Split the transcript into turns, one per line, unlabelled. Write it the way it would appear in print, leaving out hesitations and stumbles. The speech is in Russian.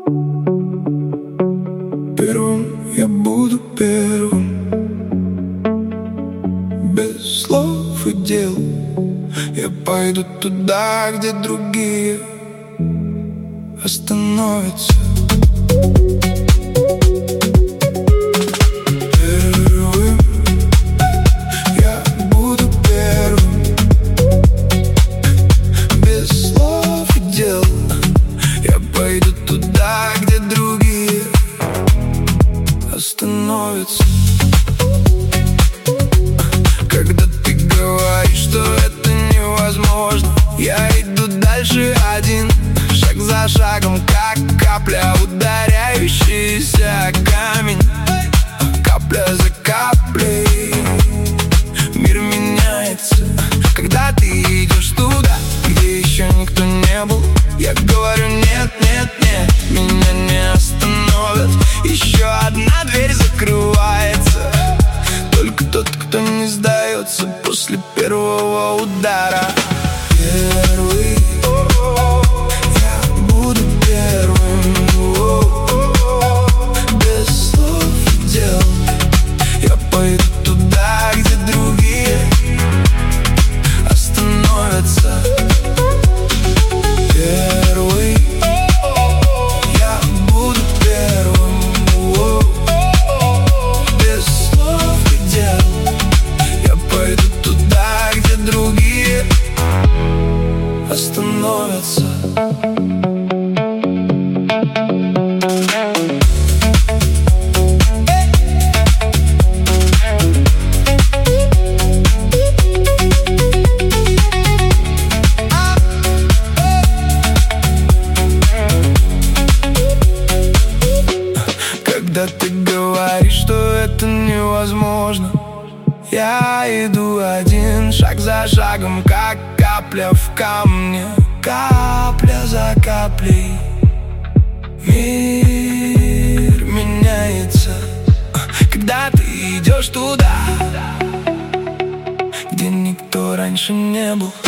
Первым я буду первым, без слов и дел. Я пойду туда, где другие остановятся. Первым я буду первым, без слов и дел. Я пойду туда, где другие остановятся. Когда ты говоришь, что это невозможно, я иду дальше один, шаг за шагом, как капля, ударяющаяся о камень. Капля за каплей мир меняется. Когда ты идешь туда, где еще никто не был, я говорю нет, нет, нет, меня не остановят. Еще одна дверь закрывается. Только тот, кто не сдается после первого удара. Первый я буду первым, без слов и дел. Я пойду туда, где другие остановятся. Первый я буду первым, без слов и дел. Я пойду туда, где другие остановятся. Когда ты говоришь, что это невозможно, я иду один, шаг за шагом, как капля в камне. Капля за каплей мир меняется. Когда ты идешь туда, где никто раньше не был.